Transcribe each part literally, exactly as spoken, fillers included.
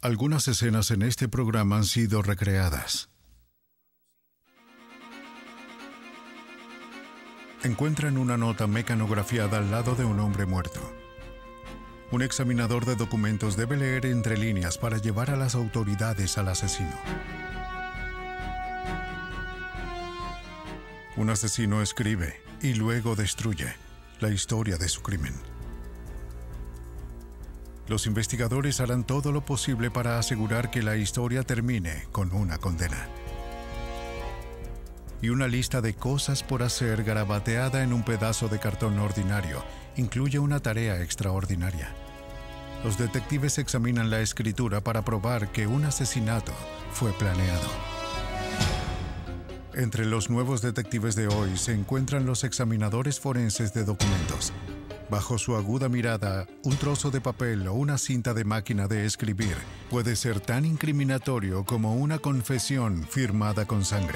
Algunas escenas en este programa han sido recreadas. Encuentran una nota mecanografiada al lado de un hombre muerto. Un examinador de documentos debe leer entre líneas para llevar a las autoridades al asesino. Un asesino escribe y luego destruye la historia de su crimen. Los investigadores harán todo lo posible para asegurar que la historia termine con una condena. Y una lista de cosas por hacer garabateada en un pedazo de cartón ordinario incluye una tarea extraordinaria. Los detectives examinan la escritura para probar que un asesinato fue planeado. Entre los nuevos detectives de hoy se encuentran los examinadores forenses de documentos. Bajo su aguda mirada, un trozo de papel o una cinta de máquina de escribir puede ser tan incriminatorio como una confesión firmada con sangre.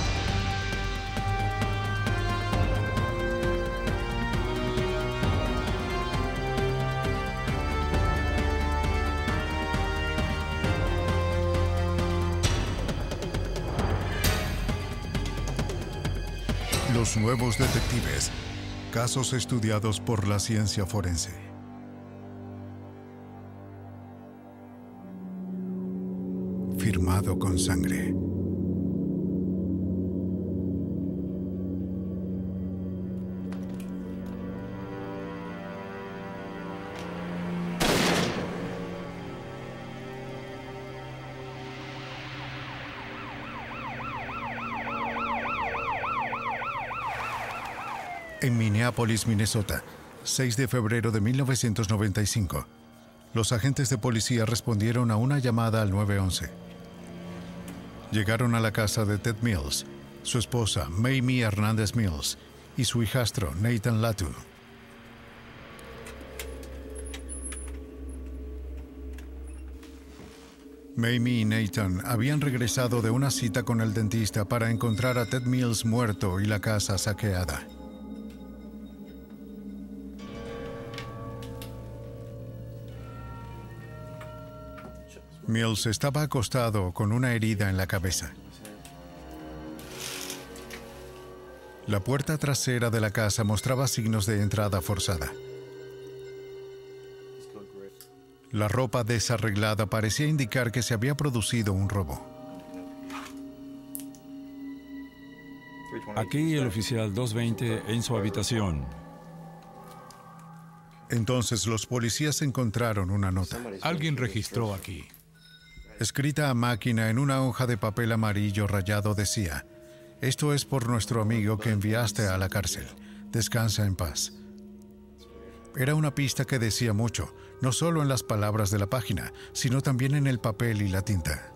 Los nuevos detectives. Casos estudiados por la ciencia forense. Firmado con sangre. En Minneapolis, Minnesota, seis de febrero de mil novecientos noventa y cinco, los agentes de policía respondieron a una llamada al nueve once. Llegaron a la casa de Ted Mills, su esposa Mamie Hernández Mills y su hijastro Nathan Latu. Mamie y Nathan habían regresado de una cita con el dentista para encontrar a Ted Mills muerto y la casa saqueada. Mills estaba acostado con una herida en la cabeza. La puerta trasera de la casa mostraba signos de entrada forzada. La ropa desarreglada parecía indicar que se había producido un robo. Aquí el oficial doscientos veinte en su habitación. Entonces los policías encontraron una nota. Alguien registró aquí. Escrita a máquina en una hoja de papel amarillo rayado decía: «Esto es por nuestro amigo que enviaste a la cárcel. Descansa en paz». Era una pista que decía mucho, no solo en las palabras de la página, sino también en el papel y la tinta.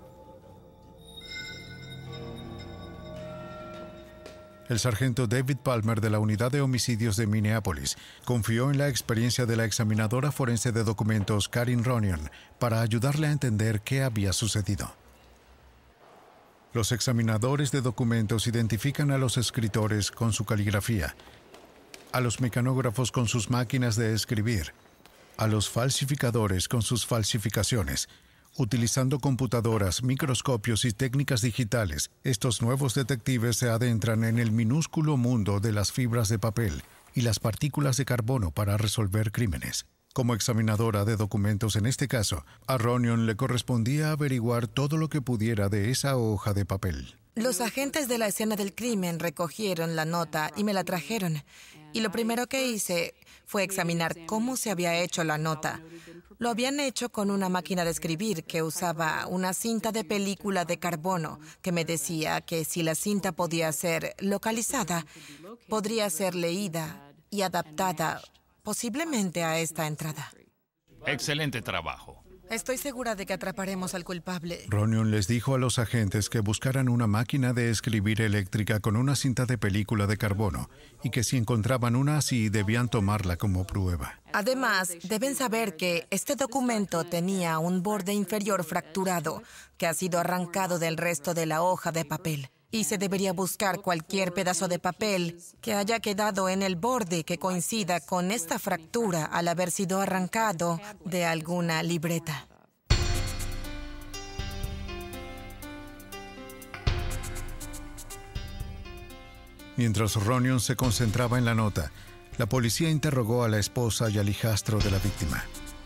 El sargento David Palmer de la Unidad de Homicidios de Minneapolis confió en la experiencia de la examinadora forense de documentos Karin Ronion para ayudarle a entender qué había sucedido. Los examinadores de documentos identifican a los escritores con su caligrafía, a los mecanógrafos con sus máquinas de escribir, a los falsificadores con sus falsificaciones. Utilizando computadoras, microscopios y técnicas digitales, estos nuevos detectives se adentran en el minúsculo mundo de las fibras de papel y las partículas de carbono para resolver crímenes. Como examinadora de documentos en este caso, a Ronion le correspondía averiguar todo lo que pudiera de esa hoja de papel. Los agentes de la escena del crimen recogieron la nota y me la trajeron. Y lo primero que hice fue examinar cómo se había hecho la nota. Lo habían hecho con una máquina de escribir que usaba una cinta de película de carbono que me decía que si la cinta podía ser localizada, podría ser leída y adaptada posiblemente a esta entrada. Excelente trabajo. Estoy segura de que atraparemos al culpable. Ronion les dijo a los agentes que buscaran una máquina de escribir eléctrica con una cinta de película de carbono y que si encontraban una así debían tomarla como prueba. Además, deben saber que este documento tenía un borde inferior fracturado que ha sido arrancado del resto de la hoja de papel. Y se debería buscar cualquier pedazo de papel que haya quedado en el borde que coincida con esta fractura al haber sido arrancado de alguna libreta. Mientras Ronion se concentraba en la nota, la policía interrogó a la esposa y al hijastro de la víctima.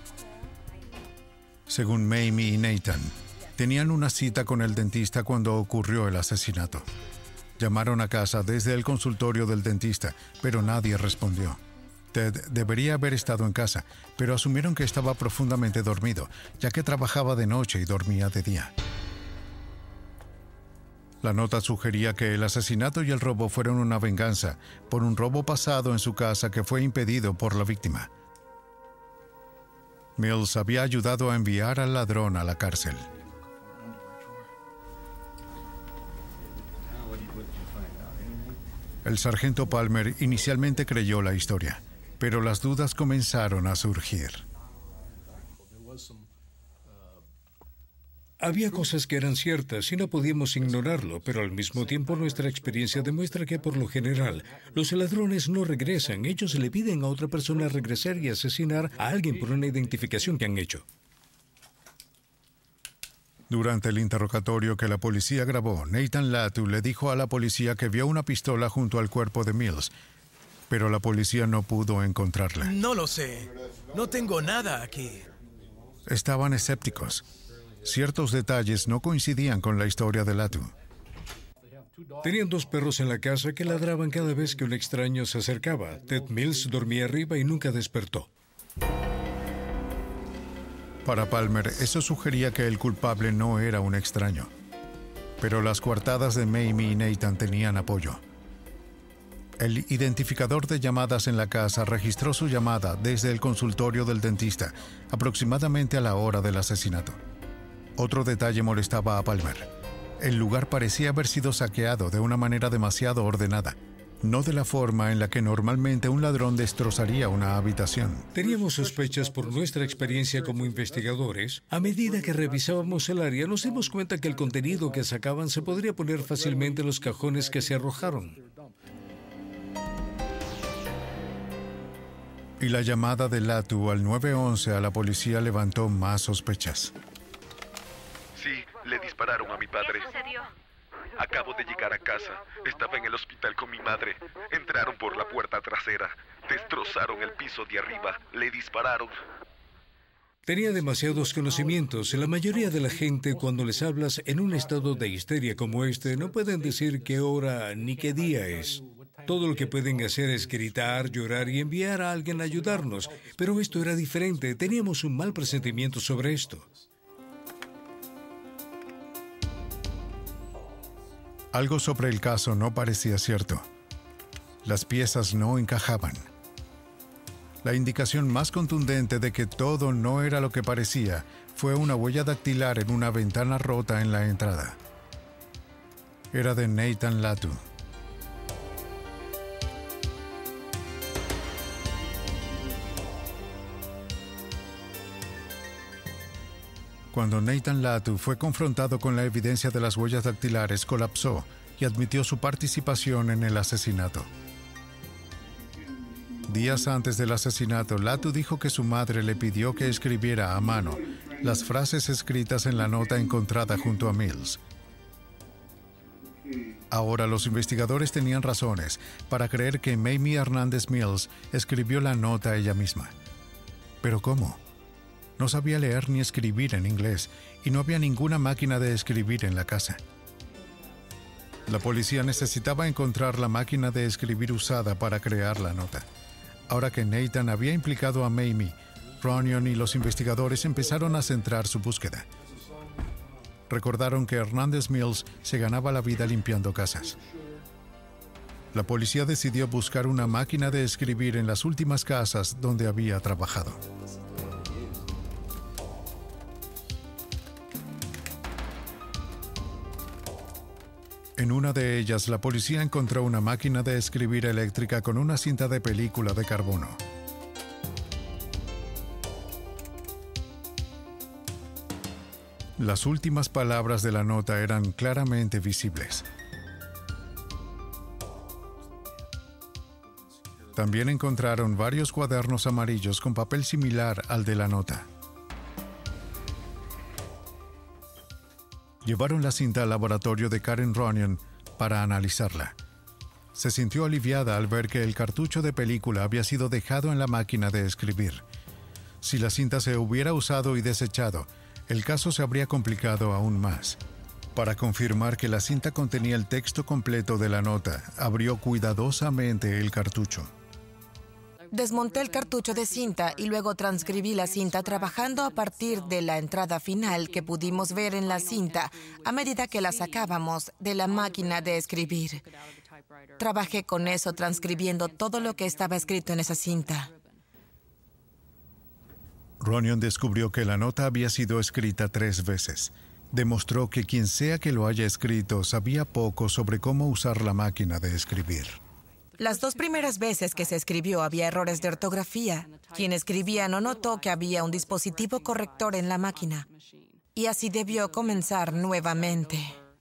Según Mamie y Nathan, tenían una cita con el dentista cuando ocurrió el asesinato. Llamaron a casa desde el consultorio del dentista, pero nadie respondió. Ted debería haber estado en casa, pero asumieron que estaba profundamente dormido, ya que trabajaba de noche y dormía de día. La nota sugería que el asesinato y el robo fueron una venganza por un robo pasado en su casa que fue impedido por la víctima. Mills había ayudado a enviar al ladrón a la cárcel. El sargento Palmer inicialmente creyó la historia, pero las dudas comenzaron a surgir. Había cosas que eran ciertas y no podíamos ignorarlo, pero al mismo tiempo nuestra experiencia demuestra que por lo general los ladrones no regresan. Ellos le piden a otra persona regresar y asesinar a alguien por una identificación que han hecho. Durante el interrogatorio que la policía grabó, Nathan Latu le dijo a la policía que vio una pistola junto al cuerpo de Mills, pero la policía no pudo encontrarla. No lo sé. No tengo nada aquí. Estaban escépticos. Ciertos detalles no coincidían con la historia de Latu. Tenían dos perros en la casa que ladraban cada vez que un extraño se acercaba. Ted Mills dormía arriba y nunca despertó. Para Palmer, eso sugería que el culpable no era un extraño. Pero las coartadas de Mamie y Nathan tenían apoyo. El identificador de llamadas en la casa registró su llamada desde el consultorio del dentista, aproximadamente a la hora del asesinato. Otro detalle molestaba a Palmer. El lugar parecía haber sido saqueado de una manera demasiado ordenada, no de la forma en la que normalmente un ladrón destrozaría una habitación. Teníamos sospechas por nuestra experiencia como investigadores. A medida que revisábamos el área, nos dimos cuenta que el contenido que sacaban se podría poner fácilmente en los cajones que se arrojaron. Y la llamada de Latu al nueve once a la policía levantó más sospechas. Sí, le dispararon a mi padre. ¿Qué sucedió? Acabo de llegar a casa. Estaba en el hospital con mi madre. Entraron por la puerta trasera. Destrozaron el piso de arriba. Le dispararon. Tenía demasiados conocimientos. La mayoría de la gente, cuando les hablas en un estado de histeria como este, no pueden decir qué hora ni qué día es. Todo lo que pueden hacer es gritar, llorar y enviar a alguien a ayudarnos. Pero esto era diferente. Teníamos un mal presentimiento sobre esto. Algo sobre el caso no parecía cierto. Las piezas no encajaban. La indicación más contundente de que todo no era lo que parecía fue una huella dactilar en una ventana rota en la entrada. Era de Nathan Latu. Cuando Nathan Latu fue confrontado con la evidencia de las huellas dactilares, colapsó y admitió su participación en el asesinato. Días antes del asesinato, Latu dijo que su madre le pidió que escribiera a mano las frases escritas en la nota encontrada junto a Mills. Ahora los investigadores tenían razones para creer que Mamie Hernández Mills escribió la nota ella misma. ¿Pero cómo? No sabía leer ni escribir en inglés y no había ninguna máquina de escribir en la casa. La policía necesitaba encontrar la máquina de escribir usada para crear la nota. Ahora que Nathan había implicado a Mamie, Ronion y los investigadores empezaron a centrar su búsqueda. Recordaron que Hernández Mills se ganaba la vida limpiando casas. La policía decidió buscar una máquina de escribir en las últimas casas donde había trabajado. En una de ellas, la policía encontró una máquina de escribir eléctrica con una cinta de película de carbono. Las últimas palabras de la nota eran claramente visibles. También encontraron varios cuadernos amarillos con papel similar al de la nota. Llevaron la cinta al laboratorio de Karen Ronion para analizarla. Se sintió aliviada al ver que el cartucho de película había sido dejado en la máquina de escribir. Si la cinta se hubiera usado y desechado, el caso se habría complicado aún más. Para confirmar que la cinta contenía el texto completo de la nota, abrió cuidadosamente el cartucho. Desmonté el cartucho de cinta y luego transcribí la cinta trabajando a partir de la entrada final que pudimos ver en la cinta a medida que la sacábamos de la máquina de escribir. Trabajé con eso transcribiendo todo lo que estaba escrito en esa cinta. Ronion descubrió que la nota había sido escrita tres veces. Demostró que quien sea que lo haya escrito sabía poco sobre cómo usar la máquina de escribir. Las dos primeras veces que se escribió había errores de ortografía. Quien escribía no notó que había un dispositivo corrector en la máquina. Y así debió comenzar nuevamente.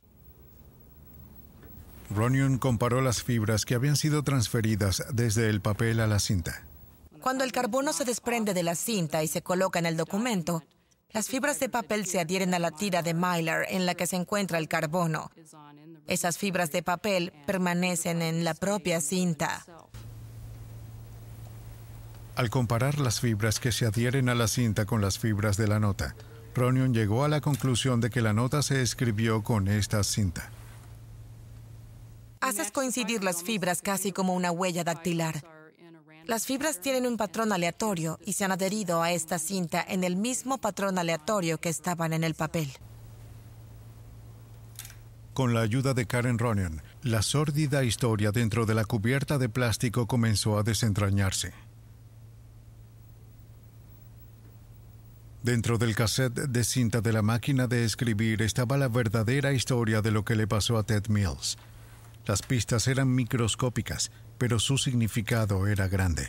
Ronion comparó las fibras que habían sido transferidas desde el papel a la cinta. Cuando el carbono se desprende de la cinta y se coloca en el documento, las fibras de papel se adhieren a la tira de Mylar en la que se encuentra el carbono. Esas fibras de papel permanecen en la propia cinta. Al comparar las fibras que se adhieren a la cinta con las fibras de la nota, Ronion llegó a la conclusión de que la nota se escribió con esta cinta. Haces coincidir las fibras casi como una huella dactilar. Las fibras tienen un patrón aleatorio y se han adherido a esta cinta en el mismo patrón aleatorio que estaban en el papel. Con la ayuda de Karen Ronion, la sórdida historia dentro de la cubierta de plástico comenzó a desentrañarse. Dentro del cassette de cinta de la máquina de escribir estaba la verdadera historia de lo que le pasó a Ted Mills. Las pistas eran microscópicas, pero su significado era grande.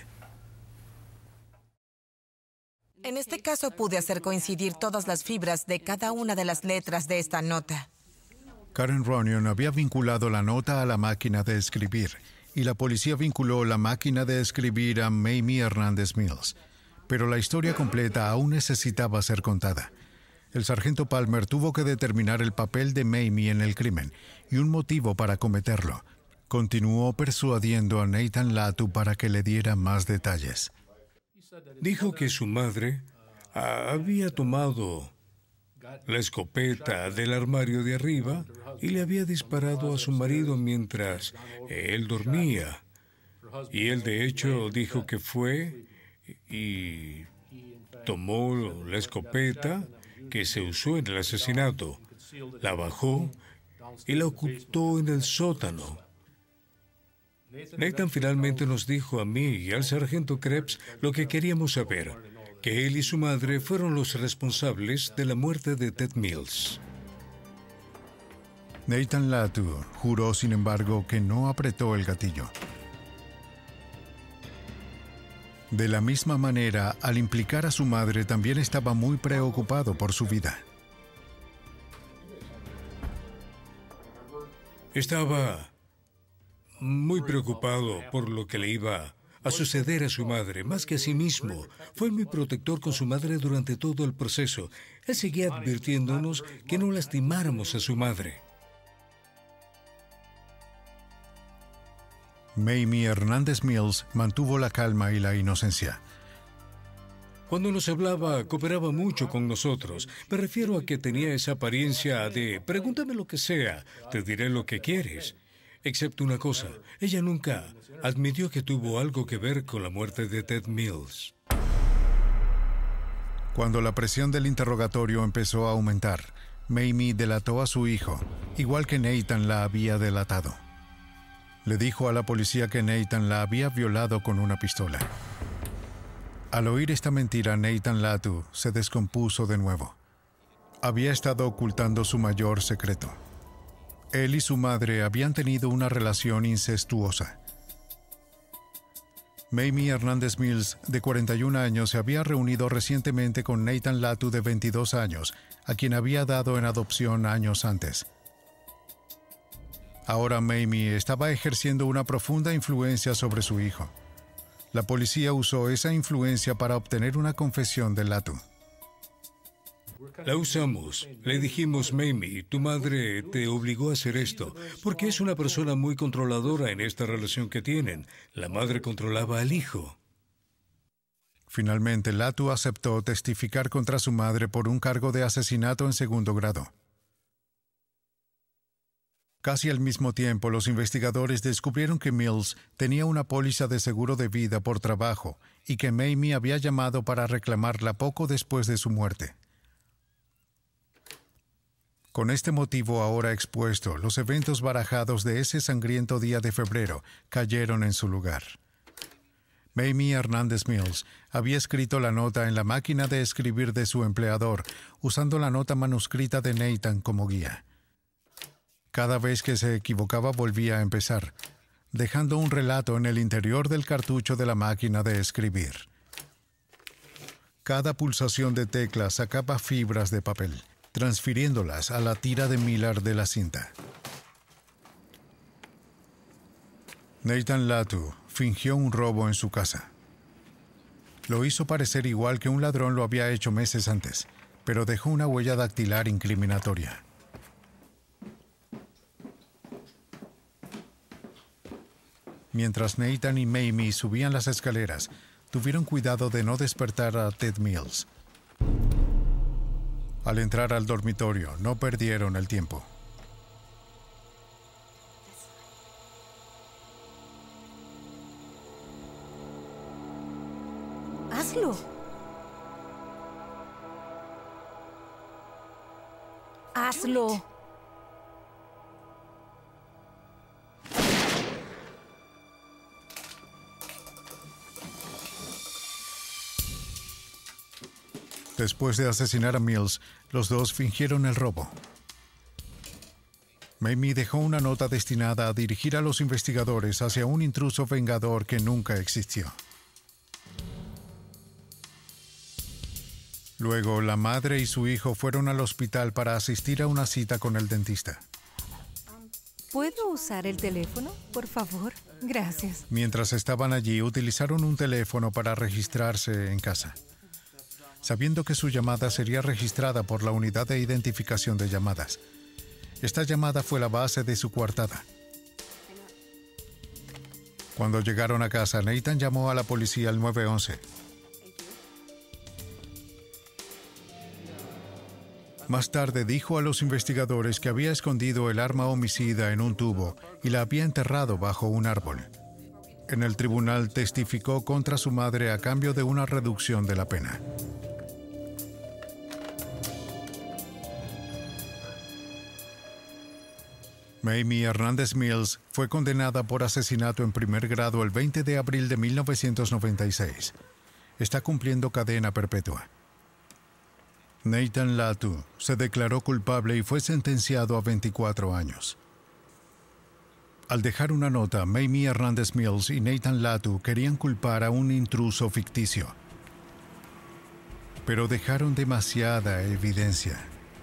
En este caso pude hacer coincidir todas las fibras de cada una de las letras de esta nota. Karen Ronion había vinculado la nota a la máquina de escribir, y la policía vinculó la máquina de escribir a Mamie Hernández Mills. Pero la historia completa aún necesitaba ser contada. El sargento Palmer tuvo que determinar el papel de Mamie en el crimen y un motivo para cometerlo. Continuó persuadiendo a Nathan Latu para que le diera más detalles. Dijo que su madre había tomado la escopeta del armario de arriba y le había disparado a su marido mientras él dormía. Y él de hecho dijo que fue y tomó la escopeta que se usó en el asesinato, la bajó y la ocultó en el sótano. Nathan finalmente nos dijo a mí y al sargento Krebs lo que queríamos saber, que él y su madre fueron los responsables de la muerte de Ted Mills. Nathan Latu juró, sin embargo, que no apretó el gatillo. De la misma manera, al implicar a su madre, también estaba muy preocupado por su vida. Estaba muy preocupado por lo que le iba a suceder a su madre, más que a sí mismo. Fue muy protector con su madre durante todo el proceso. Él seguía advirtiéndonos que no lastimáramos a su madre. Mamie Hernández Mills mantuvo la calma y la inocencia. Cuando nos hablaba, cooperaba mucho con nosotros. Me refiero a que tenía esa apariencia de pregúntame lo que sea, te diré lo que quieres. Excepto una cosa, ella nunca admitió que tuvo algo que ver con la muerte de Ted Mills. Cuando la presión del interrogatorio empezó a aumentar, Mamie delató a su hijo, igual que Nathan la había delatado. Le dijo a la policía que Nathan la había violado con una pistola. Al oír esta mentira, Nathan Latu se descompuso de nuevo. Había estado ocultando su mayor secreto. Él y su madre habían tenido una relación incestuosa. Mamie Hernández Mills, de cuarenta y un años, se había reunido recientemente con Nathan Latu, de veintidós años, a quien había dado en adopción años antes. Ahora Mamie estaba ejerciendo una profunda influencia sobre su hijo. La policía usó esa influencia para obtener una confesión de Latu. La usamos. Le dijimos, Mamie, tu madre te obligó a hacer esto, porque es una persona muy controladora en esta relación que tienen. La madre controlaba al hijo. Finalmente, Latu aceptó testificar contra su madre por un cargo de asesinato en segundo grado. Casi al mismo tiempo, los investigadores descubrieron que Mills tenía una póliza de seguro de vida por trabajo y que Mamie había llamado para reclamarla poco después de su muerte. Con este motivo ahora expuesto, los eventos barajados de ese sangriento día de febrero cayeron en su lugar. Mamie Hernández Mills había escrito la nota en la máquina de escribir de su empleador, usando la nota manuscrita de Nathan como guía. Cada vez que se equivocaba volvía a empezar, dejando un relato en el interior del cartucho de la máquina de escribir. Cada pulsación de tecla sacaba fibras de papel, transfiriéndolas a la tira de Miller de la cinta. Nathan Latu fingió un robo en su casa. Lo hizo parecer igual que un ladrón lo había hecho meses antes, pero dejó una huella dactilar incriminatoria. Mientras Nathan y Mamie subían las escaleras, tuvieron cuidado de no despertar a Ted Mills. Al entrar al dormitorio, no perdieron el tiempo. Hazlo. Hazlo. Después de asesinar a Mills, los dos fingieron el robo. Mamie dejó una nota destinada a dirigir a los investigadores hacia un intruso vengador que nunca existió. Luego, la madre y su hijo fueron al hospital para asistir a una cita con el dentista. ¿Puedo usar el teléfono, por favor? Gracias. Mientras estaban allí, utilizaron un teléfono para registrarse en casa, sabiendo que su llamada sería registrada por la unidad de identificación de llamadas. Esta llamada fue la base de su coartada. Cuando llegaron a casa, Nathan llamó a la policía al nueve once. Más tarde dijo a los investigadores que había escondido el arma homicida en un tubo y la había enterrado bajo un árbol. En el tribunal testificó contra su madre a cambio de una reducción de la pena. Mamie Hernández Mills fue condenada por asesinato en primer grado el veinte de abril de mil novecientos noventa y seis. Está cumpliendo cadena perpetua. Nathan Latu se declaró culpable y fue sentenciado a veinticuatro años. Al dejar una nota, Mamie Hernández Mills y Nathan Latu querían culpar a un intruso ficticio, pero dejaron demasiada evidencia.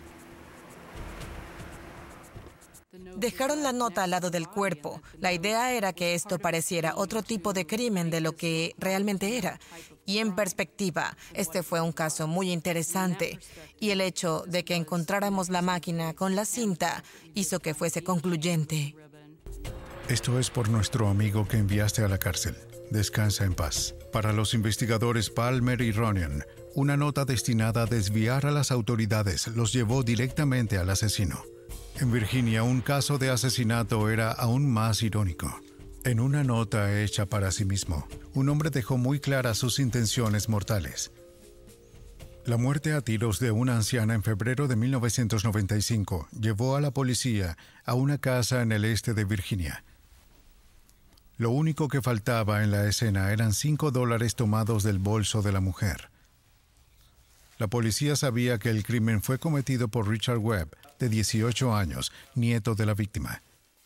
Dejaron la nota al lado del cuerpo. La idea era que esto pareciera otro tipo de crimen de lo que realmente era. Y en perspectiva, este fue un caso muy interesante. Y el hecho de que encontráramos la máquina con la cinta hizo que fuese concluyente. Esto es por nuestro amigo que enviaste a la cárcel. Descansa en paz. Para los investigadores Palmer y Ronion, una nota destinada a desviar a las autoridades los llevó directamente al asesino. En Virginia, un caso de asesinato era aún más irónico. En una nota hecha para sí mismo, un hombre dejó muy claras sus intenciones mortales. La muerte a tiros de una anciana en febrero de mil novecientos noventa y cinco llevó a la policía a una casa en el este de Virginia. Lo único que faltaba en la escena eran cinco dólares tomados del bolso de la mujer. La policía sabía que el crimen fue cometido por Richard Webb, de dieciocho años, nieto de la víctima.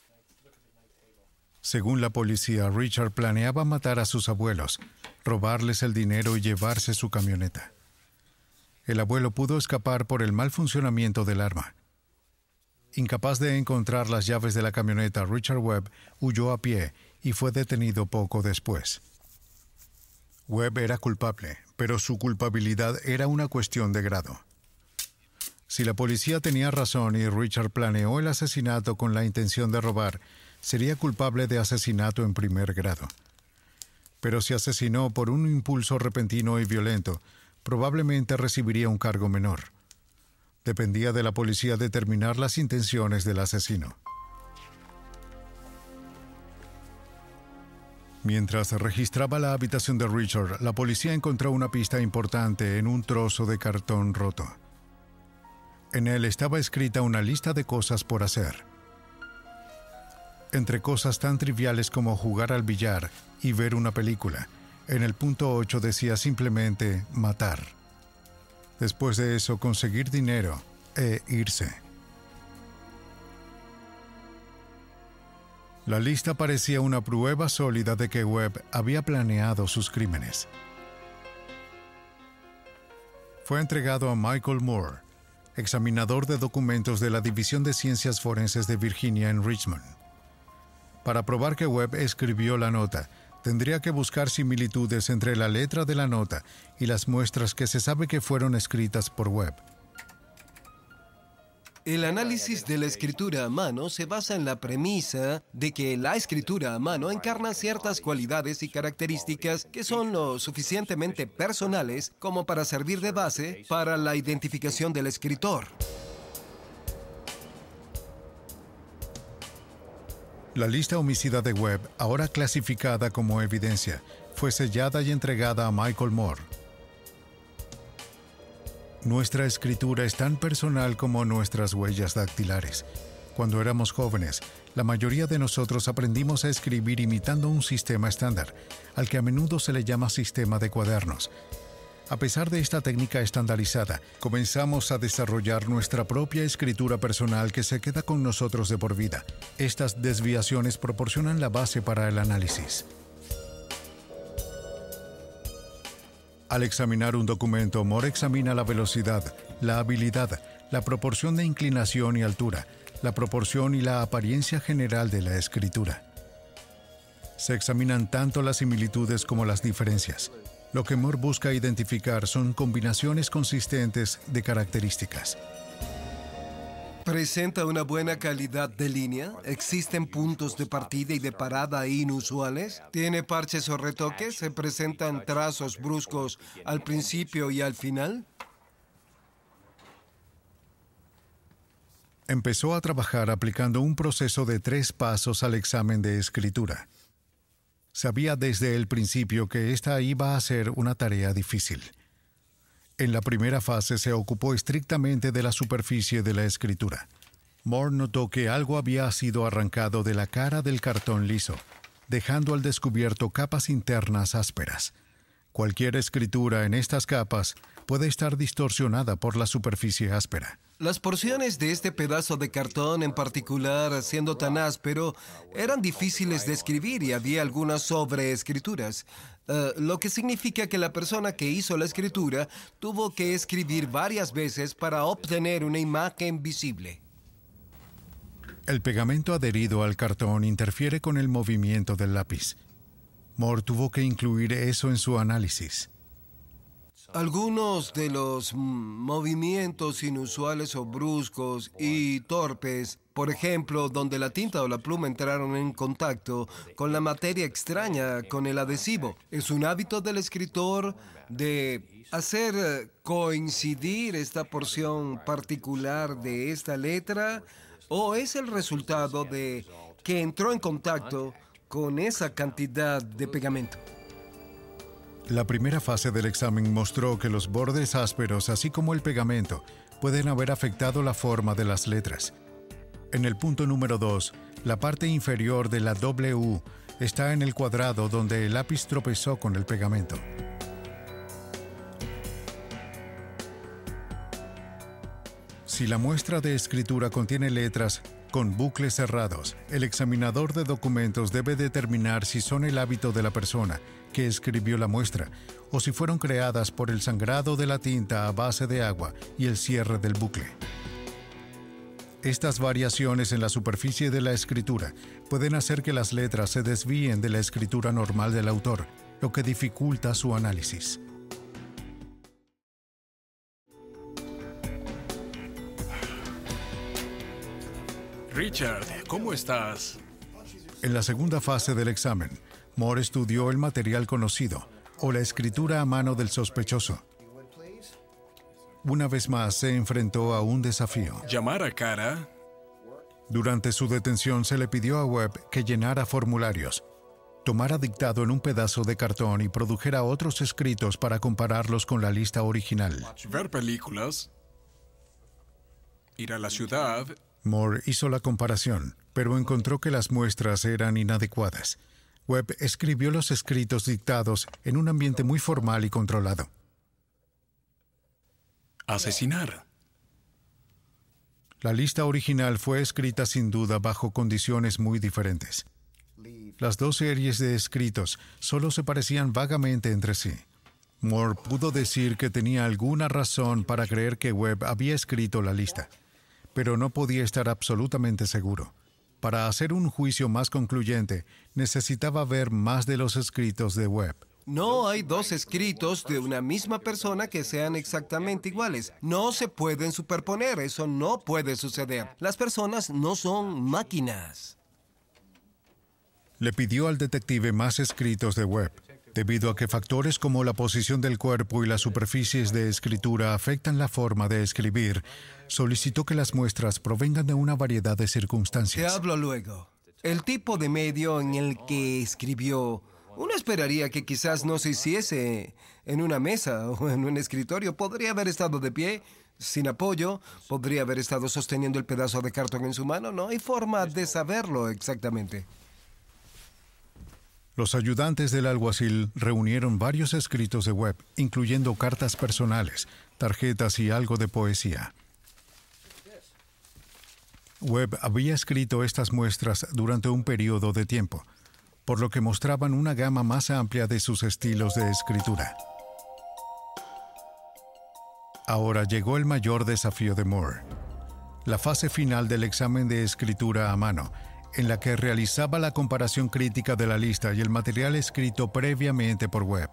Según la policía, Richard planeaba matar a sus abuelos, robarles el dinero y llevarse su camioneta. El abuelo pudo escapar por el mal funcionamiento del arma. Incapaz de encontrar las llaves de la camioneta, Richard Webb huyó a pie y fue detenido poco después. Webb era culpable, pero su culpabilidad era una cuestión de grado. Si la policía tenía razón y Richard planeó el asesinato con la intención de robar, sería culpable de asesinato en primer grado. Pero si asesinó por un impulso repentino y violento, probablemente recibiría un cargo menor. Dependía de la policía determinar las intenciones del asesino. Mientras registraba la habitación de Richard, la policía encontró una pista importante en un trozo de cartón roto. En él estaba escrita una lista de cosas por hacer. Entre cosas tan triviales como jugar al billar y ver una película, en el punto ocho decía simplemente matar. Después de eso, conseguir dinero e irse. La lista parecía una prueba sólida de que Webb había planeado sus crímenes. Fue entregado a Michael Moore, examinador de documentos de la División de Ciencias Forenses de Virginia en Richmond. Para probar que Webb escribió la nota, tendría que buscar similitudes entre la letra de la nota y las muestras que se sabe que fueron escritas por Webb. El análisis de la escritura a mano se basa en la premisa de que la escritura a mano encarna ciertas cualidades y características que son lo suficientemente personales como para servir de base para la identificación del escritor. La lista homicida de Webb, ahora clasificada como evidencia, fue sellada y entregada a Michael Moore. Nuestra escritura es tan personal como nuestras huellas dactilares. Cuando éramos jóvenes, la mayoría de nosotros aprendimos a escribir imitando un sistema estándar, al que a menudo se le llama sistema de cuadernos. A pesar de esta técnica estandarizada, comenzamos a desarrollar nuestra propia escritura personal que se queda con nosotros de por vida. Estas desviaciones proporcionan la base para el análisis. Al examinar un documento, Moore examina la velocidad, la habilidad, la proporción de inclinación y altura, la proporción y la apariencia general de la escritura. Se examinan tanto las similitudes como las diferencias. Lo que Moore busca identificar son combinaciones consistentes de características. ¿Presenta una buena calidad de línea? ¿Existen puntos de partida y de parada inusuales? ¿Tiene parches o retoques? ¿Se presentan trazos bruscos al principio y al final? Empezó a trabajar aplicando un proceso de tres pasos al examen de escritura. Sabía desde el principio que esta iba a ser una tarea difícil. En la primera fase se ocupó estrictamente de la superficie de la escritura. Moore notó que algo había sido arrancado de la cara del cartón liso, dejando al descubierto capas internas ásperas. Cualquier escritura en estas capas puede estar distorsionada por la superficie áspera. Las porciones de este pedazo de cartón en particular, siendo tan áspero, eran difíciles de escribir y había algunas sobreescrituras, uh, lo que significa que la persona que hizo la escritura tuvo que escribir varias veces para obtener una imagen visible. El pegamento adherido al cartón interfiere con el movimiento del lápiz. Moore tuvo que incluir eso en su análisis. Algunos de los movimientos inusuales o bruscos y torpes, por ejemplo, donde la tinta o la pluma entraron en contacto con la materia extraña, con el adhesivo, es un hábito del escritor de hacer coincidir esta porción particular de esta letra, o es el resultado de que entró en contacto con esa cantidad de pegamento. La primera fase del examen mostró que los bordes ásperos, así como el pegamento, pueden haber afectado la forma de las letras. En el punto número dos, la parte inferior de la W está en el cuadrado donde el lápiz tropezó con el pegamento. Si la muestra de escritura contiene letras con bucles cerrados, el examinador de documentos debe determinar si son el hábito de la persona que escribió la muestra o si fueron creadas por el sangrado de la tinta a base de agua y el cierre del bucle. Estas variaciones en la superficie de la escritura pueden hacer que las letras se desvíen de la escritura normal del autor, lo que dificulta su análisis. Richard, ¿cómo estás? En la segunda fase del examen, Moore estudió el material conocido o la escritura a mano del sospechoso. Una vez más se enfrentó a un desafío. ¿Llamar a Cara? Durante su detención se le pidió a Webb que llenara formularios, tomara dictado en un pedazo de cartón y produjera otros escritos para compararlos con la lista original. Ver películas. Ir a la ciudad. Moore hizo la comparación, pero encontró que las muestras eran inadecuadas. Webb escribió los escritos dictados en un ambiente muy formal y controlado. Asesinar. La lista original fue escrita sin duda bajo condiciones muy diferentes. Las dos series de escritos solo se parecían vagamente entre sí. Moore pudo decir que tenía alguna razón para creer que Webb había escrito la lista, pero no podía estar absolutamente seguro. Para hacer un juicio más concluyente, necesitaba ver más de los escritos de Webb. No hay dos escritos de una misma persona que sean exactamente iguales. No se pueden superponer, eso no puede suceder. Las personas no son máquinas. Le pidió al detective más escritos de Webb, debido a que factores como la posición del cuerpo y las superficies de escritura afectan la forma de escribir. Solicitó que las muestras provengan de una variedad de circunstancias. Te hablo luego. El tipo de medio en el que escribió, uno esperaría que quizás no se hiciese en una mesa o en un escritorio. Podría haber estado de pie, sin apoyo. Podría haber estado sosteniendo el pedazo de cartón en su mano. No hay forma de saberlo exactamente. Los ayudantes del alguacil reunieron varios escritos de Webb, incluyendo cartas personales, tarjetas y algo de poesía. Webb había escrito estas muestras durante un periodo de tiempo, por lo que mostraban una gama más amplia de sus estilos de escritura. Ahora llegó el mayor desafío de Moore, la fase final del examen de escritura a mano, en la que realizaba la comparación crítica de la lista y el material escrito previamente por Webb.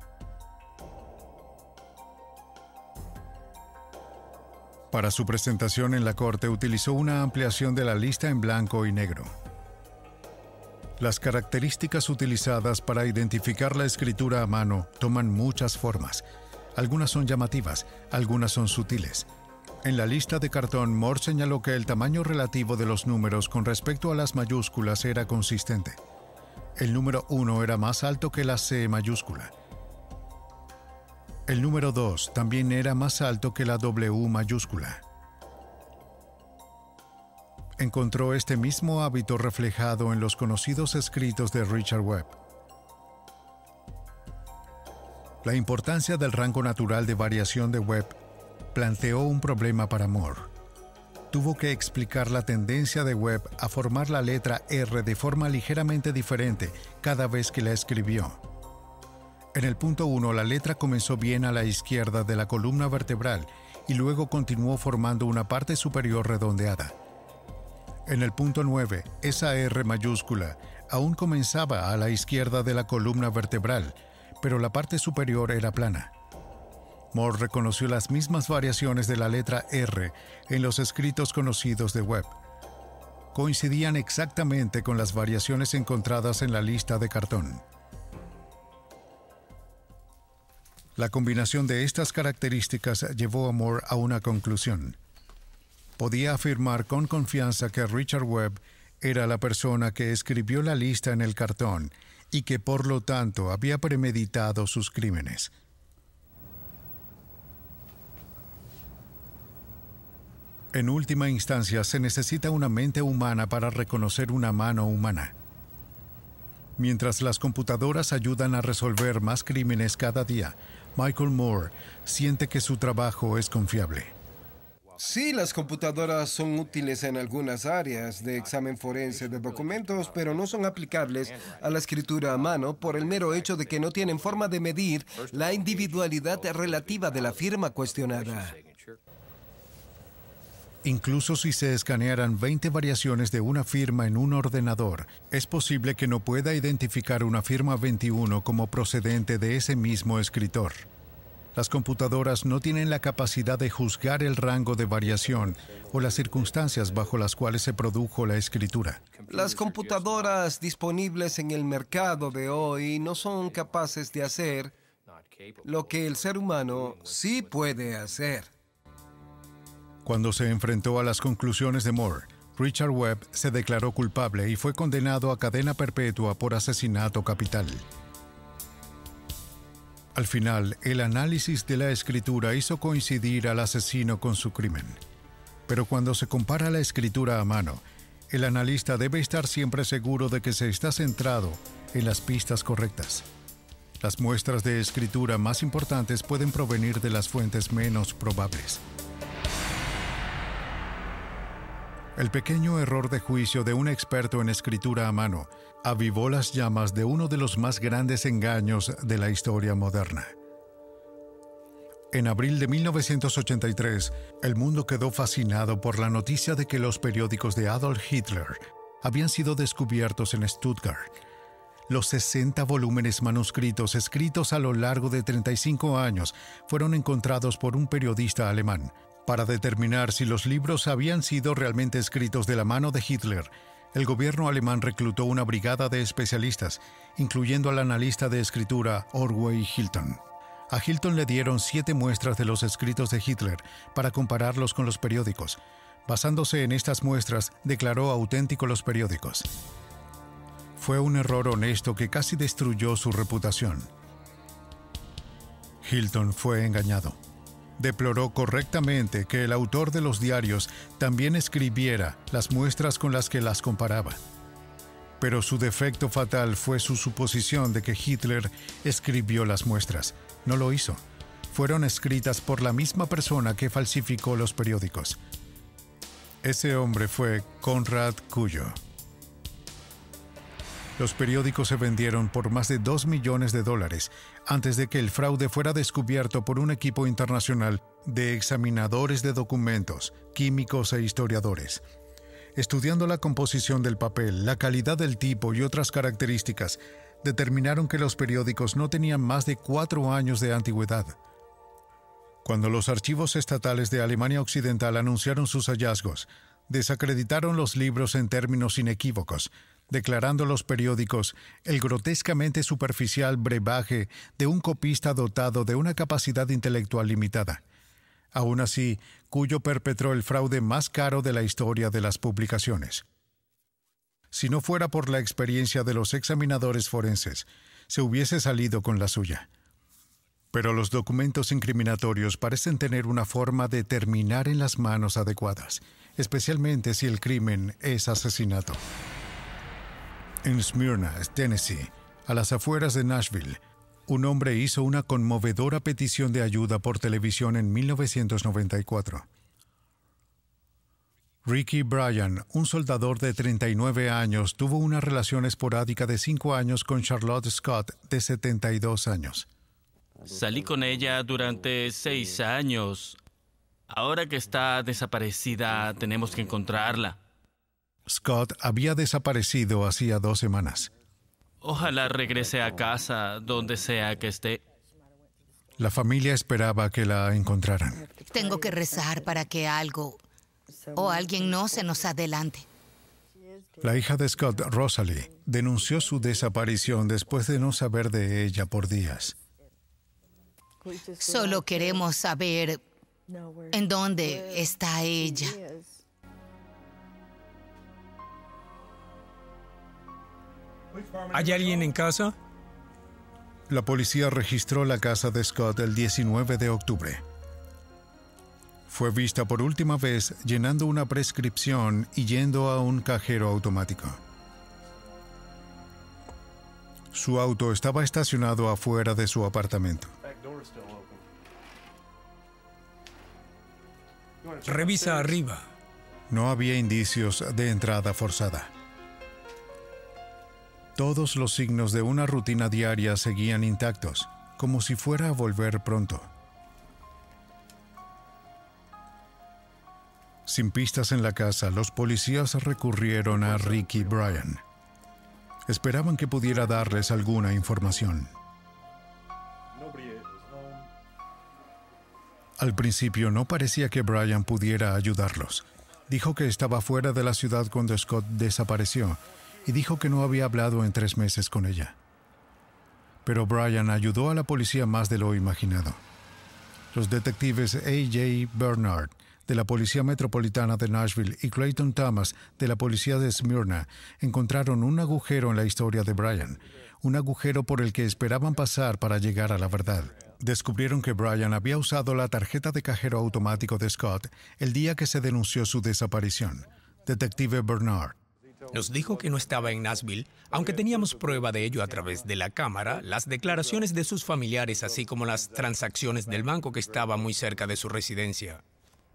Para su presentación en la corte utilizó una ampliación de la lista en blanco y negro. Las características utilizadas para identificar la escritura a mano toman muchas formas. Algunas son llamativas, algunas son sutiles. En la lista de cartón, Moore señaló que el tamaño relativo de los números con respecto a las mayúsculas era consistente. El número uno era más alto que la C mayúscula. El número dos también era más alto que la W mayúscula. Encontró este mismo hábito reflejado en los conocidos escritos de Richard Webb. La importancia del rango natural de variación de Webb planteó un problema para Moore. Tuvo que explicar la tendencia de Webb a formar la letra R de forma ligeramente diferente cada vez que la escribió. En el punto uno, la letra comenzó bien a la izquierda de la columna vertebral y luego continuó formando una parte superior redondeada. En el punto nueve, esa R mayúscula aún comenzaba a la izquierda de la columna vertebral, pero la parte superior era plana. Moore reconoció las mismas variaciones de la letra R en los escritos conocidos de Webb. Coincidían exactamente con las variaciones encontradas en la lista de cartón. La combinación de estas características llevó a Moore a una conclusión. Podía afirmar con confianza que Richard Webb era la persona que escribió la lista en el cartón y que por lo tanto había premeditado sus crímenes. En última instancia, se necesita una mente humana para reconocer una mano humana. Mientras las computadoras ayudan a resolver más crímenes cada día, Michael Moore siente que su trabajo es confiable. Sí, las computadoras son útiles en algunas áreas de examen forense de documentos, pero no son aplicables a la escritura a mano por el mero hecho de que no tienen forma de medir la individualidad relativa de la firma cuestionada. Incluso si se escanearan veinte variaciones de una firma en un ordenador, es posible que no pueda identificar una firma veintiuno como procedente de ese mismo escritor. Las computadoras no tienen la capacidad de juzgar el rango de variación o las circunstancias bajo las cuales se produjo la escritura. Las computadoras disponibles en el mercado de hoy no son capaces de hacer lo que el ser humano sí puede hacer. Cuando se enfrentó a las conclusiones de Moore, Richard Webb se declaró culpable y fue condenado a cadena perpetua por asesinato capital. Al final, el análisis de la escritura hizo coincidir al asesino con su crimen. Pero cuando se compara la escritura a mano, el analista debe estar siempre seguro de que se está centrado en las pistas correctas. Las muestras de escritura más importantes pueden provenir de las fuentes menos probables. El pequeño error de juicio de un experto en escritura a mano avivó las llamas de uno de los más grandes engaños de la historia moderna. En abril de mil novecientos ochenta y tres, el mundo quedó fascinado por la noticia de que los periódicos de Adolf Hitler habían sido descubiertos en Stuttgart. Los sesenta volúmenes manuscritos escritos a lo largo de treinta y cinco años fueron encontrados por un periodista alemán. Para determinar si los libros habían sido realmente escritos de la mano de Hitler, el gobierno alemán reclutó una brigada de especialistas, incluyendo al analista de escritura Orwell Hilton. A Hilton le dieron siete muestras de los escritos de Hitler para compararlos con los periódicos. Basándose en estas muestras, declaró auténticos los periódicos. Fue un error honesto que casi destruyó su reputación. Hilton fue engañado. Deploró correctamente que el autor de los diarios también escribiera las muestras con las que las comparaba. Pero su defecto fatal fue su suposición de que Hitler escribió las muestras. No lo hizo. Fueron escritas por la misma persona que falsificó los periódicos. Ese hombre fue Konrad Cuyo. Los periódicos se vendieron por más de dos millones de dólares antes de que el fraude fuera descubierto por un equipo internacional de examinadores de documentos, químicos e historiadores. Estudiando la composición del papel, la calidad del tipo y otras características, determinaron que los periódicos no tenían más de cuatro años de antigüedad. Cuando los archivos estatales de Alemania Occidental anunciaron sus hallazgos, desacreditaron los libros en términos inequívocos, declarando los periódicos el grotescamente superficial brebaje de un copista dotado de una capacidad intelectual limitada. Aún así, Cuyo perpetró el fraude más caro de la historia de las publicaciones. Si no fuera por la experiencia de los examinadores forenses, se hubiese salido con la suya. Pero los documentos incriminatorios parecen tener una forma de terminar en las manos adecuadas, especialmente si el crimen es asesinato. En Smyrna, Tennessee, a las afueras de Nashville, un hombre hizo una conmovedora petición de ayuda por televisión en mil novecientos noventa y cuatro. Ricky Bryan, un soldador de treinta y nueve años, tuvo una relación esporádica de cinco años con Charlotte Scott, de setenta y dos años. Salí con ella durante seis años. Ahora que está desaparecida, tenemos que encontrarla. Scott había desaparecido hacía dos semanas. Ojalá regrese a casa, donde sea que esté. La familia esperaba que la encontraran. Tengo que rezar para que algo o alguien no se nos adelante. La hija de Scott, Rosalie, denunció su desaparición después de no saber de ella por días. Solo queremos saber en dónde está ella. ¿Hay alguien en casa? La policía registró la casa de Scott el diecinueve de octubre. Fue vista por última vez llenando una prescripción y yendo a un cajero automático. Su auto estaba estacionado afuera de su apartamento. Revisa arriba. No había indicios de entrada forzada. Todos los signos de una rutina diaria seguían intactos, como si fuera a volver pronto. Sin pistas en la casa, los policías recurrieron a Ricky Bryan. Esperaban que pudiera darles alguna información. Al principio no parecía que Brian pudiera ayudarlos. Dijo que estaba fuera de la ciudad cuando Scott desapareció y dijo que no había hablado en tres meses con ella. Pero Brian ayudó a la policía más de lo imaginado. Los detectives A J Bernard, de la Policía Metropolitana de Nashville, y Clayton Thomas, de la Policía de Smyrna, encontraron un agujero en la historia de Brian, un agujero por el que esperaban pasar para llegar a la verdad. Descubrieron que Brian había usado la tarjeta de cajero automático de Scott el día que se denunció su desaparición. Detective Bernard. Nos dijo que no estaba en Nashville, aunque teníamos prueba de ello a través de la cámara, las declaraciones de sus familiares, así como las transacciones del banco que estaba muy cerca de su residencia.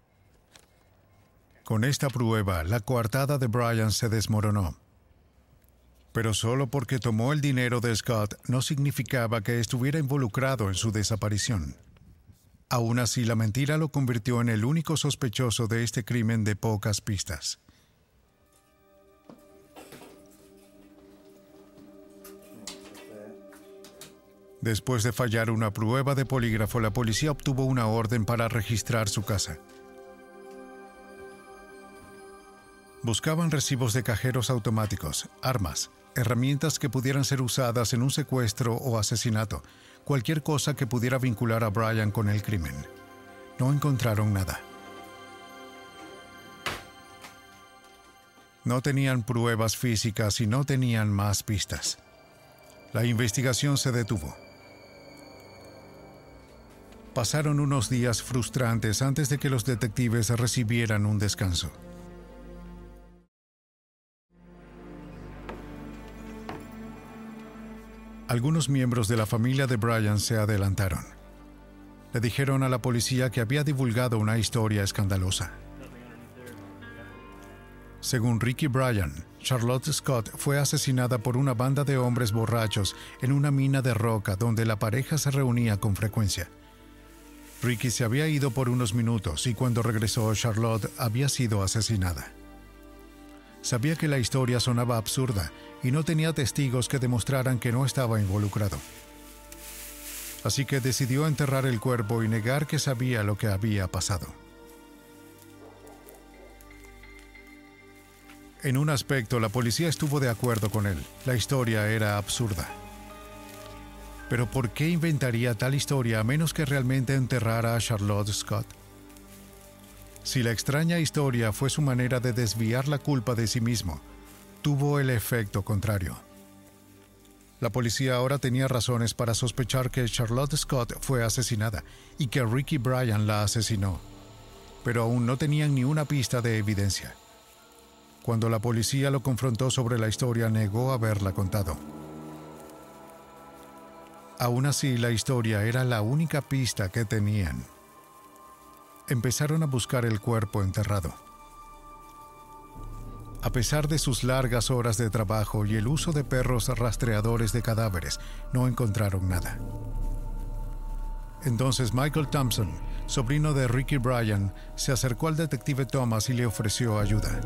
Con esta prueba, la coartada de Brian se desmoronó. Pero solo porque tomó el dinero de Scott no significaba que estuviera involucrado en su desaparición. Aún así, la mentira lo convirtió en el único sospechoso de este crimen de pocas pistas. Después de fallar una prueba de polígrafo, la policía obtuvo una orden para registrar su casa. Buscaban recibos de cajeros automáticos, armas, herramientas que pudieran ser usadas en un secuestro o asesinato, cualquier cosa que pudiera vincular a Brian con el crimen. No encontraron nada. No tenían pruebas físicas y no tenían más pistas. La investigación se detuvo. Pasaron unos días frustrantes antes de que los detectives recibieran un descanso. Algunos miembros de la familia de Brian se adelantaron. Le dijeron a la policía que había divulgado una historia escandalosa. Según Ricky Bryan, Charlotte Scott fue asesinada por una banda de hombres borrachos en una mina de roca donde la pareja se reunía con frecuencia. Ricky se había ido por unos minutos y cuando regresó, Charlotte había sido asesinada. Sabía que la historia sonaba absurda y no tenía testigos que demostraran que no estaba involucrado. Así que decidió enterrar el cuerpo y negar que sabía lo que había pasado. En un aspecto, la policía estuvo de acuerdo con él. La historia era absurda. Pero ¿por qué inventaría tal historia a menos que realmente enterrara a Charlotte Scott? Si la extraña historia fue su manera de desviar la culpa de sí mismo, tuvo el efecto contrario. La policía ahora tenía razones para sospechar que Charlotte Scott fue asesinada y que Ricky Bryan la asesinó, pero aún no tenían ni una pista de evidencia. Cuando la policía lo confrontó sobre la historia, negó haberla contado. Aún así, la historia era la única pista que tenían. Empezaron a buscar el cuerpo enterrado. A pesar de sus largas horas de trabajo y el uso de perros rastreadores de cadáveres, no encontraron nada. Entonces Michael Thompson, sobrino de Ricky Bryan, se acercó al detective Thomas y le ofreció ayuda.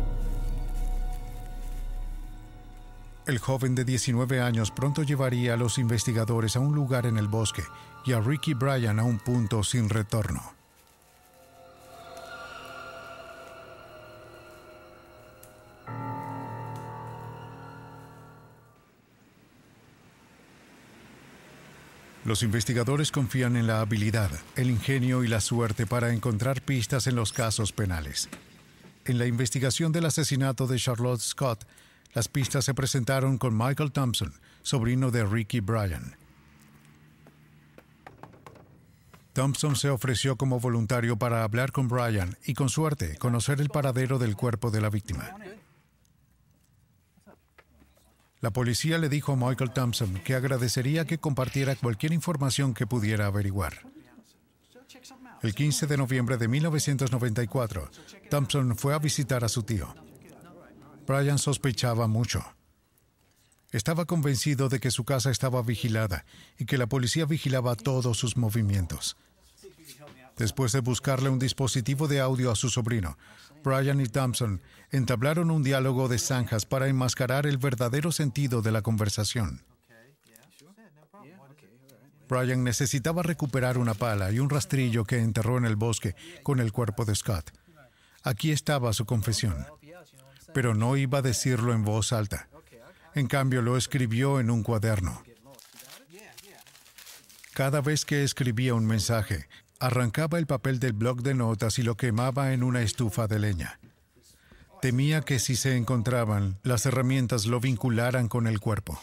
El joven de diecinueve años pronto llevaría a los investigadores a un lugar en el bosque y a Ricky Bryan a un punto sin retorno. Los investigadores confían en la habilidad, el ingenio y la suerte para encontrar pistas en los casos penales. En la investigación del asesinato de Charlotte Scott, las pistas se presentaron con Michael Thompson, sobrino de Ricky Bryan. Thompson se ofreció como voluntario para hablar con Bryan y, con suerte, conocer el paradero del cuerpo de la víctima. La policía le dijo a Michael Thompson que agradecería que compartiera cualquier información que pudiera averiguar. El quince de noviembre de mil novecientos noventa y cuatro, Thompson fue a visitar a su tío. Bryan sospechaba mucho. Estaba convencido de que su casa estaba vigilada y que la policía vigilaba todos sus movimientos. Después de buscarle un dispositivo de audio a su sobrino, Bryan y Thompson entablaron un diálogo de zanjas para enmascarar el verdadero sentido de la conversación. Brian necesitaba recuperar una pala y un rastrillo que enterró en el bosque con el cuerpo de Scott. Aquí estaba su confesión, pero no iba a decirlo en voz alta. En cambio, lo escribió en un cuaderno. Cada vez que escribía un mensaje, arrancaba el papel del bloc de notas y lo quemaba en una estufa de leña. Temía que si se encontraban, las herramientas lo vincularan con el cuerpo.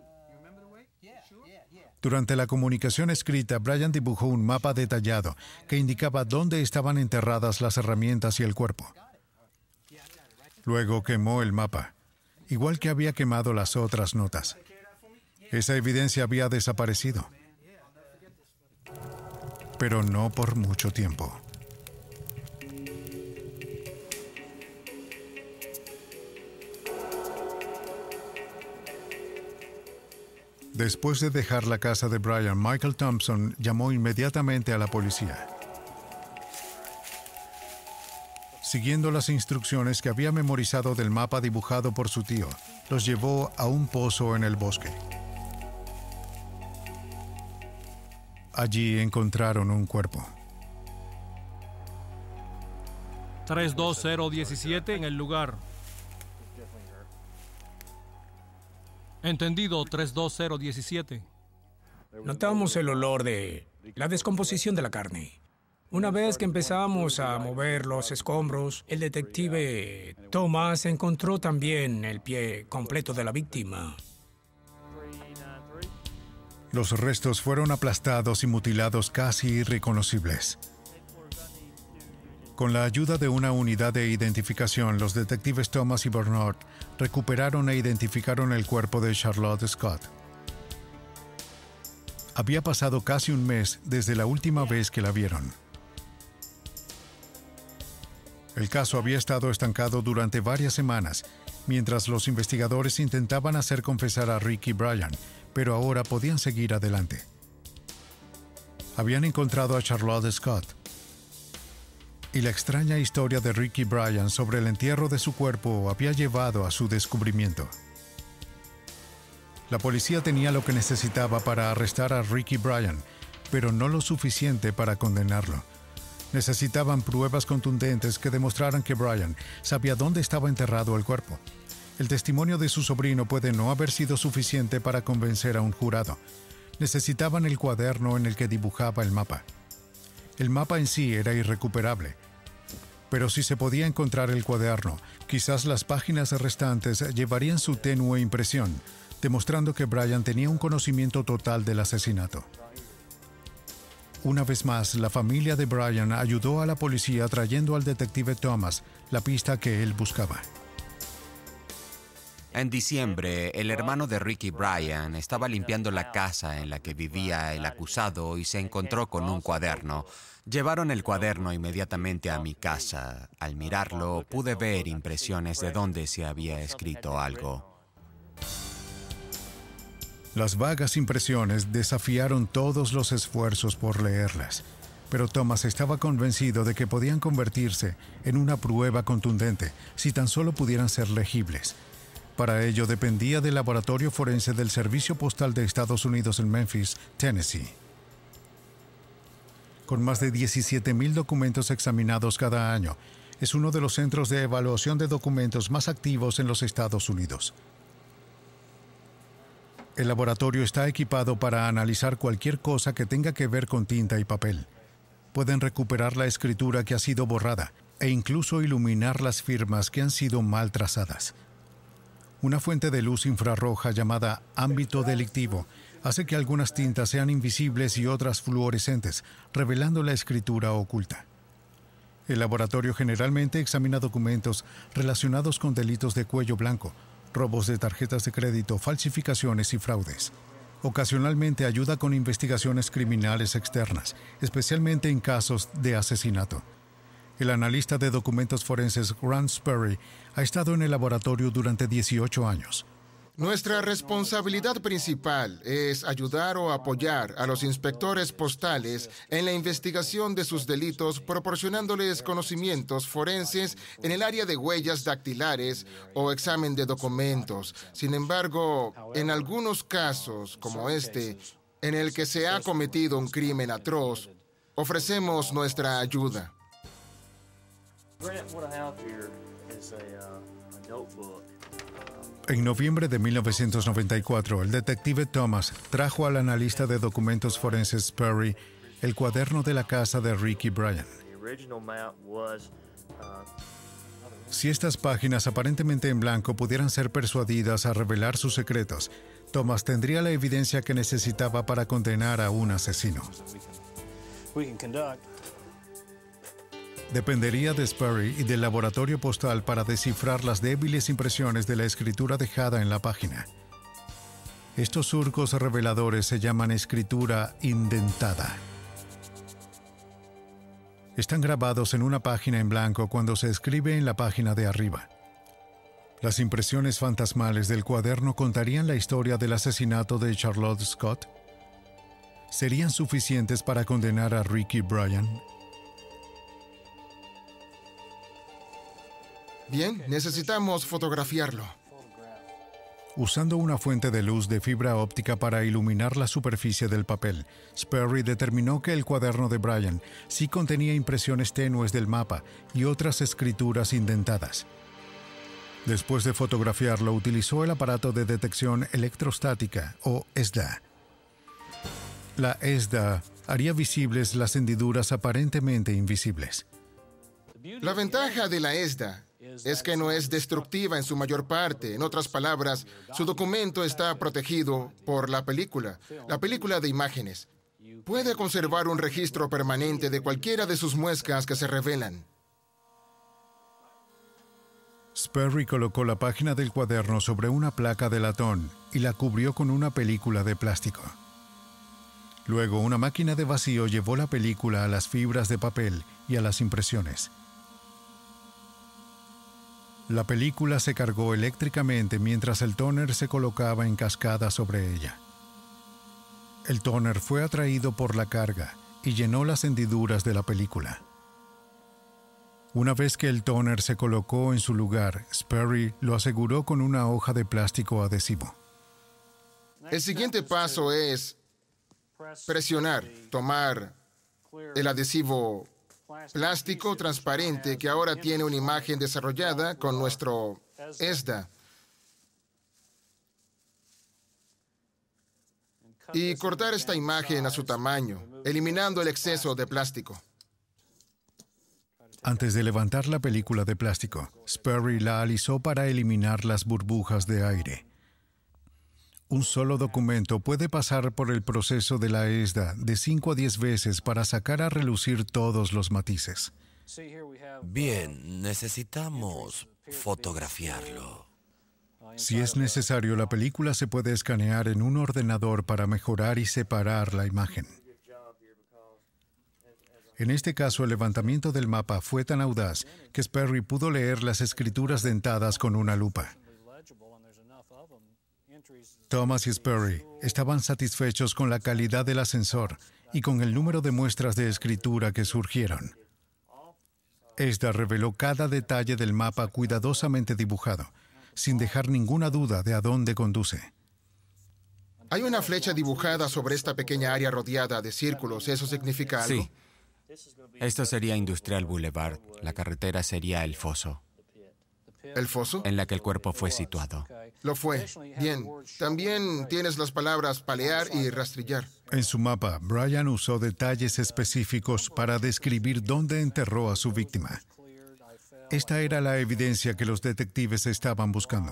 Durante la comunicación escrita, Brian dibujó un mapa detallado que indicaba dónde estaban enterradas las herramientas y el cuerpo. Luego quemó el mapa, igual que había quemado las otras notas. Esa evidencia había desaparecido, pero no por mucho tiempo. Después de dejar la casa de Brian, Michael Thompson llamó inmediatamente a la policía. Siguiendo las instrucciones que había memorizado del mapa dibujado por su tío, los llevó a un pozo en el bosque. Allí encontraron un cuerpo. tres dos cero uno siete en el lugar. Entendido, tres dos cero uno siete. Notamos el olor de la descomposición de la carne. Una vez que empezamos a mover los escombros, el detective Thomas encontró también el pie completo de la víctima. Los restos fueron aplastados y mutilados casi irreconocibles. Con la ayuda de una unidad de identificación, los detectives Thomas y Bernard recuperaron e identificaron el cuerpo de Charlotte Scott. Había pasado casi un mes desde la última vez que la vieron. El caso había estado estancado durante varias semanas, mientras los investigadores intentaban hacer confesar a Ricky Bryan, pero ahora podían seguir adelante. Habían encontrado a Charlotte Scott, y la extraña historia de Ricky Bryan sobre el entierro de su cuerpo había llevado a su descubrimiento. La policía tenía lo que necesitaba para arrestar a Ricky Bryan, pero no lo suficiente para condenarlo. Necesitaban pruebas contundentes que demostraran que Bryan sabía dónde estaba enterrado el cuerpo. El testimonio de su sobrino puede no haber sido suficiente para convencer a un jurado. Necesitaban el cuaderno en el que dibujaba el mapa. El mapa en sí era irrecuperable, pero si se podía encontrar el cuaderno, quizás las páginas restantes llevarían su tenue impresión, demostrando que Bryan tenía un conocimiento total del asesinato. Una vez más, la familia de Bryan ayudó a la policía trayendo al detective Thomas la pista que él buscaba. En diciembre, el hermano de Ricky Bryan estaba limpiando la casa en la que vivía el acusado y se encontró con un cuaderno. Llevaron el cuaderno inmediatamente a mi casa. Al mirarlo, pude ver impresiones de dónde se había escrito algo. Las vagas impresiones desafiaron todos los esfuerzos por leerlas, pero Thomas estaba convencido de que podían convertirse en una prueba contundente si tan solo pudieran ser legibles. Para ello dependía del laboratorio forense del Servicio Postal de Estados Unidos en Memphis, Tennessee. Con más de diecisiete mil documentos examinados cada año, es uno de los centros de evaluación de documentos más activos en los Estados Unidos. El laboratorio está equipado para analizar cualquier cosa que tenga que ver con tinta y papel. Pueden recuperar la escritura que ha sido borrada e incluso iluminar las firmas que han sido mal trazadas. Una fuente de luz infrarroja llamada ámbito delictivo hace que algunas tintas sean invisibles y otras fluorescentes, revelando la escritura oculta. El laboratorio generalmente examina documentos relacionados con delitos de cuello blanco, robos de tarjetas de crédito, falsificaciones y fraudes. Ocasionalmente ayuda con investigaciones criminales externas, especialmente en casos de asesinato. El analista de documentos forenses Grant Sperry ha estado en el laboratorio durante dieciocho años. Nuestra responsabilidad principal es ayudar o apoyar a los inspectores postales en la investigación de sus delitos, proporcionándoles conocimientos forenses en el área de huellas dactilares o examen de documentos. Sin embargo, en algunos casos, como este, en el que se ha cometido un crimen atroz, ofrecemos nuestra ayuda. En noviembre de mil novecientos noventa y cuatro, el detective Thomas trajo al analista de documentos forenses Sperry el cuaderno de la casa de Ricky Bryan. Si estas páginas aparentemente en blanco pudieran ser persuadidas a revelar sus secretos, Thomas tendría la evidencia que necesitaba para condenar a un asesino. Dependería de Sperry y del laboratorio postal para descifrar las débiles impresiones de la escritura dejada en la página. Estos surcos reveladores se llaman escritura indentada. Están grabados en una página en blanco cuando se escribe en la página de arriba. Las impresiones fantasmales del cuaderno contarían la historia del asesinato de Charlotte Scott. ¿Serían suficientes para condenar a Ricky Bryan? Bien, necesitamos fotografiarlo. Usando una fuente de luz de fibra óptica para iluminar la superficie del papel, Sperry determinó que el cuaderno de Bryan sí contenía impresiones tenues del mapa y otras escrituras indentadas. Después de fotografiarlo, utilizó el aparato de detección electrostática, o E S D A. La E S D A haría visibles las hendiduras aparentemente invisibles. La ventaja de la E S D A es que no es destructiva en su mayor parte. En otras palabras, su documento está protegido por la película, la película de imágenes. Puede conservar un registro permanente de cualquiera de sus muescas que se revelan. Sperry colocó la página del cuaderno sobre una placa de latón y la cubrió con una película de plástico. Luego, una máquina de vacío llevó la película a las fibras de papel y a las impresiones. La película se cargó eléctricamente mientras el tóner se colocaba en cascada sobre ella. El tóner fue atraído por la carga y llenó las hendiduras de la película. Una vez que el tóner se colocó en su lugar, Sperry lo aseguró con una hoja de plástico adhesivo. El siguiente paso es presionar, tomar el adhesivo plástico transparente que ahora tiene una imagen desarrollada con nuestro E S D A y cortar esta imagen a su tamaño, eliminando el exceso de plástico. Antes de levantar la película de plástico, Sperry la alisó para eliminar las burbujas de aire. Un solo documento puede pasar por el proceso de la E S D A de cinco a diez veces para sacar a relucir todos los matices. Bien, necesitamos fotografiarlo. Si es necesario, la película se puede escanear en un ordenador para mejorar y separar la imagen. En este caso, el levantamiento del mapa fue tan audaz que Sperry pudo leer las escrituras dentadas con una lupa. Thomas y Sperry estaban satisfechos con la calidad del ascensor y con el número de muestras de escritura que surgieron. E S D A reveló cada detalle del mapa cuidadosamente dibujado, sin dejar ninguna duda de a dónde conduce. Hay una flecha dibujada sobre esta pequeña área rodeada de círculos. ¿Eso significa algo? Sí. Esto sería Industrial Boulevard. La carretera sería el foso. ¿El foso? En la que el cuerpo fue situado. Lo fue. Bien. También tienes las palabras palear y rastrillar. En su mapa, Bryan usó detalles específicos para describir dónde enterró a su víctima. Esta era la evidencia que los detectives estaban buscando.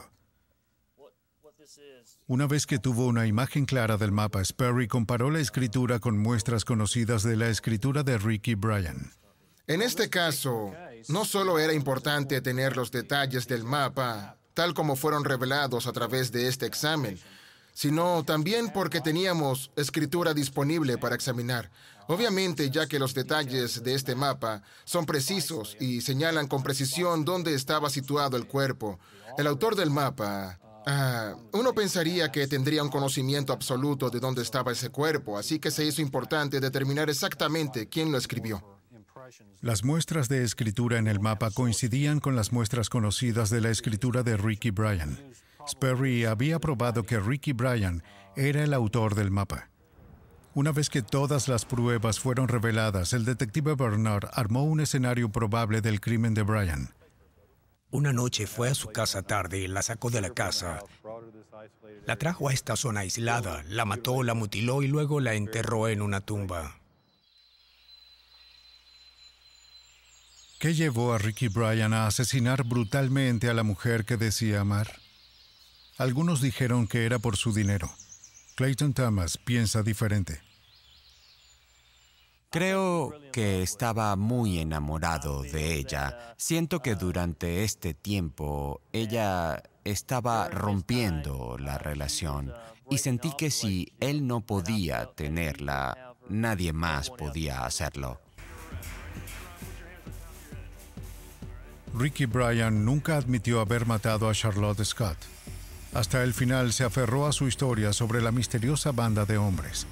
Una vez que tuvo una imagen clara del mapa, Sperry comparó la escritura con muestras conocidas de la escritura de Ricky Bryan. En este caso, no solo era importante tener los detalles del mapa, tal como fueron revelados a través de este examen, sino también porque teníamos escritura disponible para examinar. Obviamente, ya que los detalles de este mapa son precisos y señalan con precisión dónde estaba situado el cuerpo, el autor del mapa... Ah, uno pensaría que tendría un conocimiento absoluto de dónde estaba ese cuerpo, así que se hizo importante determinar exactamente quién lo escribió. Las muestras de escritura en el mapa coincidían con las muestras conocidas de la escritura de Ricky Bryan. Sperry había probado que Ricky Bryan era el autor del mapa. Una vez que todas las pruebas fueron reveladas, el detective Bernard armó un escenario probable del crimen de Brian. Una noche fue a su casa tarde, la sacó de la casa, la trajo a esta zona aislada, la mató, la mutiló y luego la enterró en una tumba. ¿Qué llevó a Ricky Bryan a asesinar brutalmente a la mujer que decía amar? Algunos dijeron que era por su dinero. Clayton Thomas piensa diferente. Creo que estaba muy enamorado de ella. Siento que durante este tiempo ella estaba rompiendo la relación y sentí que si él no podía tenerla, nadie más podía hacerlo. Ricky Bryan nunca admitió haber matado a Charlotte Scott. Hasta el final se aferró a su historia sobre la misteriosa banda de hombres.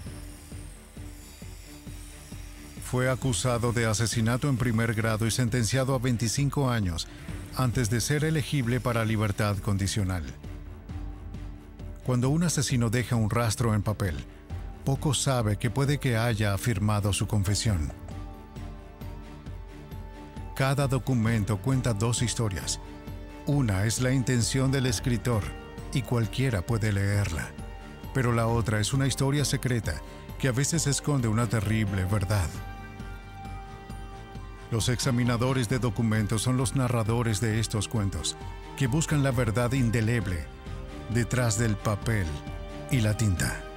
Fue acusado de asesinato en primer grado y sentenciado a veinticinco años antes de ser elegible para libertad condicional. Cuando un asesino deja un rastro en papel, poco sabe que puede que haya afirmado su confesión. Cada documento cuenta dos historias. Una es la intención del escritor y cualquiera puede leerla, pero la otra es una historia secreta que a veces esconde una terrible verdad. Los examinadores de documentos son los narradores de estos cuentos, que buscan la verdad indeleble detrás del papel y la tinta.